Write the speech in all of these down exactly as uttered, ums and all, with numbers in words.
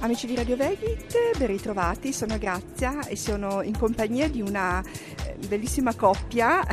Amici di Radio Vegit, ben ritrovati, sono Grazia e sono in compagnia di una bellissima coppia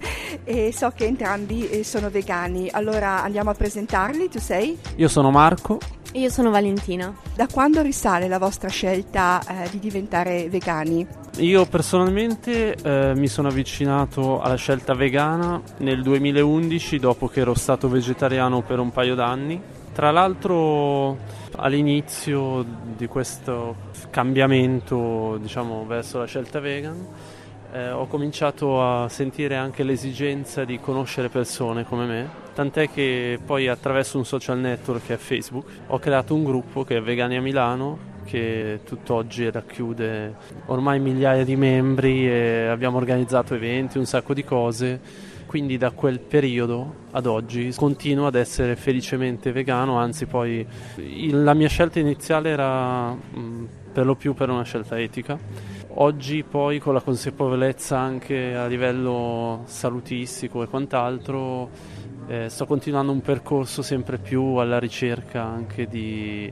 e so che entrambi sono vegani. Allora andiamo a presentarli, tu sei? Io sono Marco. E io sono Valentina. Da quando risale la vostra scelta eh, di diventare vegani? Io personalmente eh, mi sono avvicinato alla scelta vegana nel duemilaundici, dopo che ero stato vegetariano per un paio d'anni. Tra l'altro all'inizio di questo cambiamento, diciamo, verso la scelta vegan, eh, ho cominciato a sentire anche l'esigenza di conoscere persone come me, tant'è che poi attraverso un social network che è Facebook ho creato un gruppo che è Vegani a Milano, che tutt'oggi racchiude ormai migliaia di membri e abbiamo organizzato eventi, un sacco di cose. Quindi da quel periodo ad oggi continuo ad essere felicemente vegano, anzi poi il, la mia scelta iniziale era mh, per lo più per una scelta etica. Oggi poi con la consapevolezza anche a livello salutistico e quant'altro eh, sto continuando un percorso sempre più alla ricerca anche di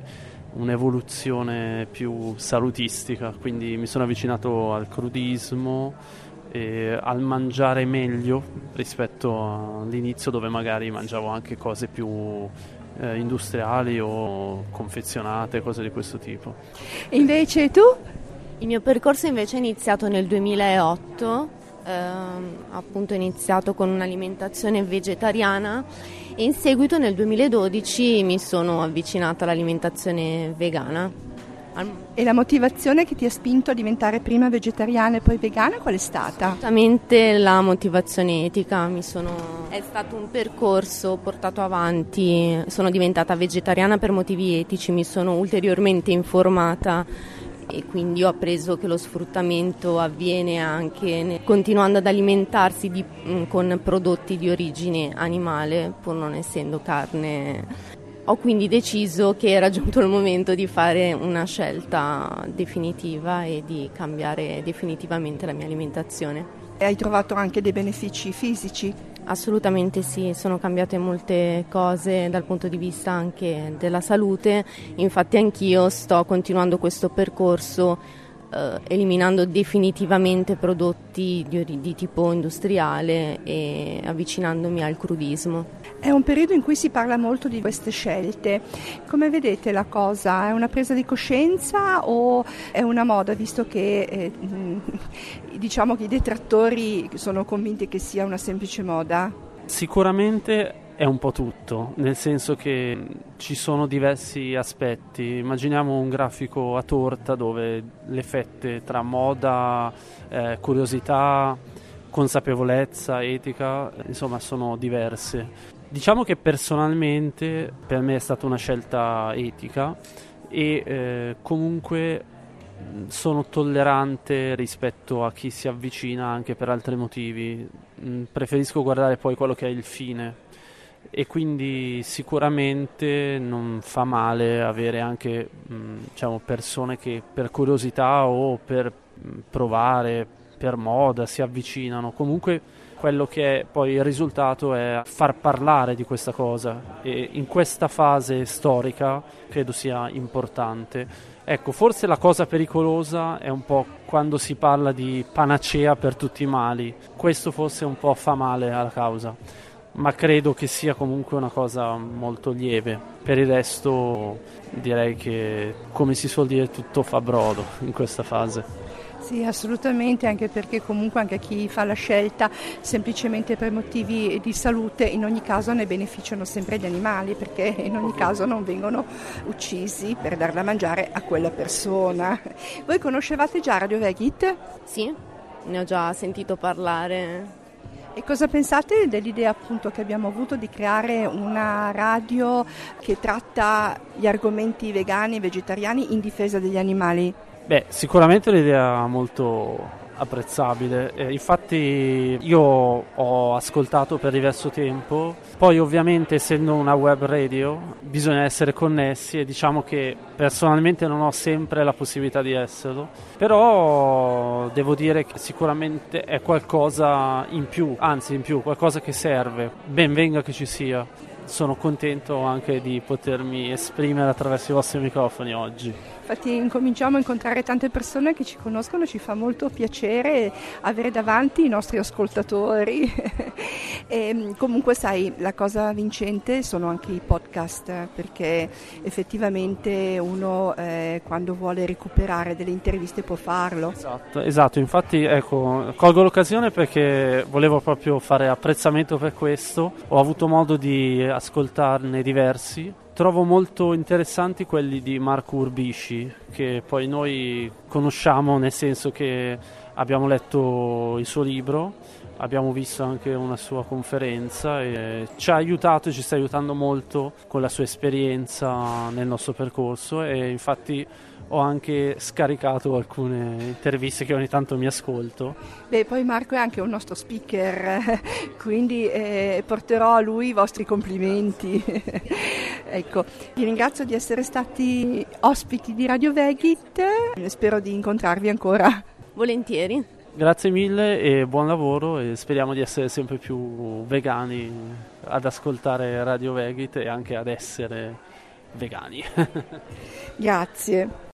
un'evoluzione più salutistica, quindi mi sono avvicinato al crudismo e al mangiare meglio rispetto all'inizio, dove magari mangiavo anche cose più eh, industriali o confezionate, cose di questo tipo. E invece tu? Il mio percorso invece è iniziato nel duemilaotto, ehm, appunto ho iniziato con un'alimentazione vegetariana e in seguito nel duemiladodici mi sono avvicinata all'alimentazione vegana. E la motivazione che ti ha spinto a diventare prima vegetariana e poi vegana qual è stata? Esattamente la motivazione etica, mi sono... è stato un percorso portato avanti, sono diventata vegetariana per motivi etici, mi sono ulteriormente informata e quindi ho appreso che lo sfruttamento avviene anche ne... continuando ad alimentarsi di... con prodotti di origine animale, pur non essendo carne. Ho quindi deciso che era giunto il momento di fare una scelta definitiva e di cambiare definitivamente la mia alimentazione. E hai trovato anche dei benefici fisici? Assolutamente sì, sono cambiate molte cose dal punto di vista anche della salute, infatti anch'io sto continuando questo percorso eh, eliminando definitivamente prodotti di, di tipo industriale e avvicinandomi al crudismo. È un periodo in cui si parla molto di queste scelte. Come vedete la cosa? È una presa di coscienza o è una moda, visto che eh, diciamo che i detrattori sono convinti che sia una semplice moda? Sicuramente è un po' tutto, nel senso che ci sono diversi aspetti. Immaginiamo un grafico a torta dove le fette tra moda, eh, curiosità, consapevolezza, etica, insomma sono diverse. Diciamo che personalmente per me è stata una scelta etica e eh, comunque sono tollerante rispetto a chi si avvicina anche per altri motivi. Mm, preferisco guardare poi quello che è il fine e quindi sicuramente non fa male avere anche mh, diciamo persone che per curiosità o per mh, provare, per moda si avvicinano. Comunque quello che è poi il risultato è far parlare di questa cosa e in questa fase storica credo sia importante. Ecco, forse la cosa pericolosa è un po' quando si parla di panacea per tutti i mali. Questo forse un po' fa male alla causa, ma credo che sia comunque una cosa molto lieve. Per il resto direi che, come si suol dire, tutto fa brodo in questa fase. Sì, assolutamente, anche perché comunque anche chi fa la scelta semplicemente per motivi di salute, in ogni caso ne beneficiano sempre gli animali, perché in ogni caso non vengono uccisi per dar da mangiare a quella persona. Voi conoscevate già Radio Vegit? Sì, ne ho già sentito parlare. E cosa pensate dell'idea appunto che abbiamo avuto di creare una radio che tratta gli argomenti vegani e vegetariani in difesa degli animali? Beh, sicuramente è un'idea molto apprezzabile, eh, infatti io ho ascoltato per diverso tempo, poi ovviamente essendo una web radio bisogna essere connessi e diciamo che personalmente non ho sempre la possibilità di esserlo, però devo dire che sicuramente è qualcosa in più, anzi in più, qualcosa che serve, ben venga che ci sia. Sono contento anche di potermi esprimere attraverso i vostri microfoni oggi. Infatti incominciamo a incontrare tante persone che ci conoscono, ci fa molto piacere avere davanti i nostri ascoltatori. E comunque sai, la cosa vincente sono anche i podcast, perché effettivamente uno eh, quando vuole recuperare delle interviste può farlo. Esatto, esatto, infatti ecco, colgo l'occasione perché volevo proprio fare apprezzamento per questo, ho avuto modo di ascoltarne diversi. Trovo molto interessanti quelli di Marco Urbisci, che poi noi conosciamo, nel senso che abbiamo letto il suo libro, abbiamo visto anche una sua conferenza e ci ha aiutato, ci sta aiutando molto con la sua esperienza nel nostro percorso, e infatti ho anche scaricato alcune interviste che ogni tanto mi ascolto. Beh, poi Marco è anche un nostro speaker, quindi eh, porterò a lui i vostri complimenti. Ecco, vi ringrazio di essere stati ospiti di Radio Vegit, spero di incontrarvi ancora. Volentieri. Grazie mille e buon lavoro, e speriamo di essere sempre più vegani ad ascoltare Radio Vegit e anche ad essere vegani. Grazie.